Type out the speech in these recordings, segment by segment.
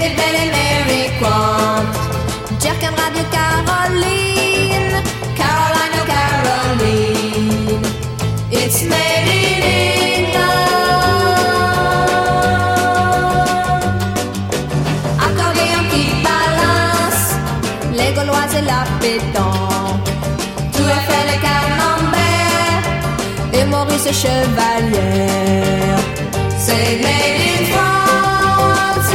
David Bell et Mary Quant. Jack and Radio Caroline, Caroline or Caroline. It's made in England. Accordéon qui balance, les Gauloises et la pétanque. Tout est fait les camemberts et Maurice Chevalière. C'est made in France.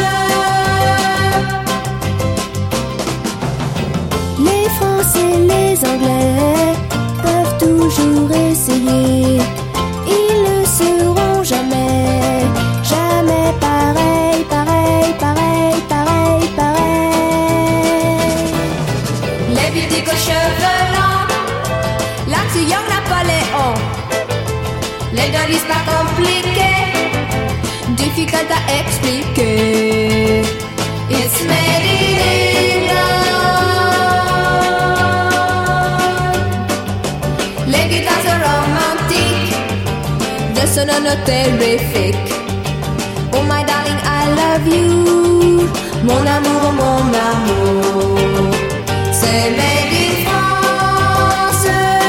Les Français, les Anglais peuvent toujours essayer. Ils ne seront jamais, jamais pareil, pareil, pareil, pareil, pareil. Les bidiques aux cheveux longs, l'accident Napoléon. Les devises pas compliquées, difficile à expliquer. It's made in England. Les guitares romantiques, de sonores terrifiques. Oh my darling, I love you. Mon amour, mon amour. C'est made in France.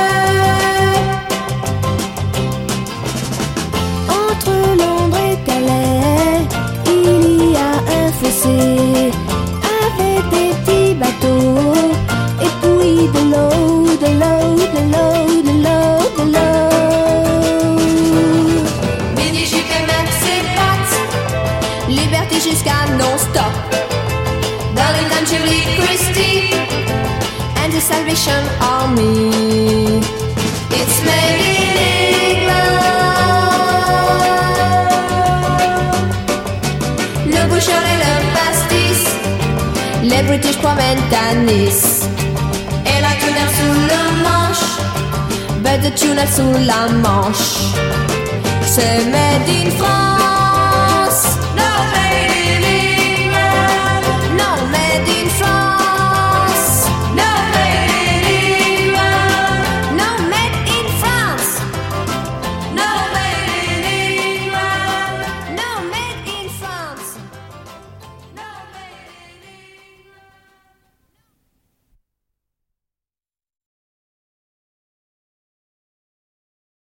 Entre Londres et Calais, il y a un fossé avec des petits bateaux et puis de l'eau, de l'eau, de l'eau, de l'eau, de l'eau. Midi jupe et maxi pattes, liberté jusqu'à non-stop. Darlington, Julie Christie, and the Salvation Army. It's made in England. Le bouchon et le pastis, les British promènent à Nice. Et la tuna sous le manche, but the tuna sous la manche. C'est made in France.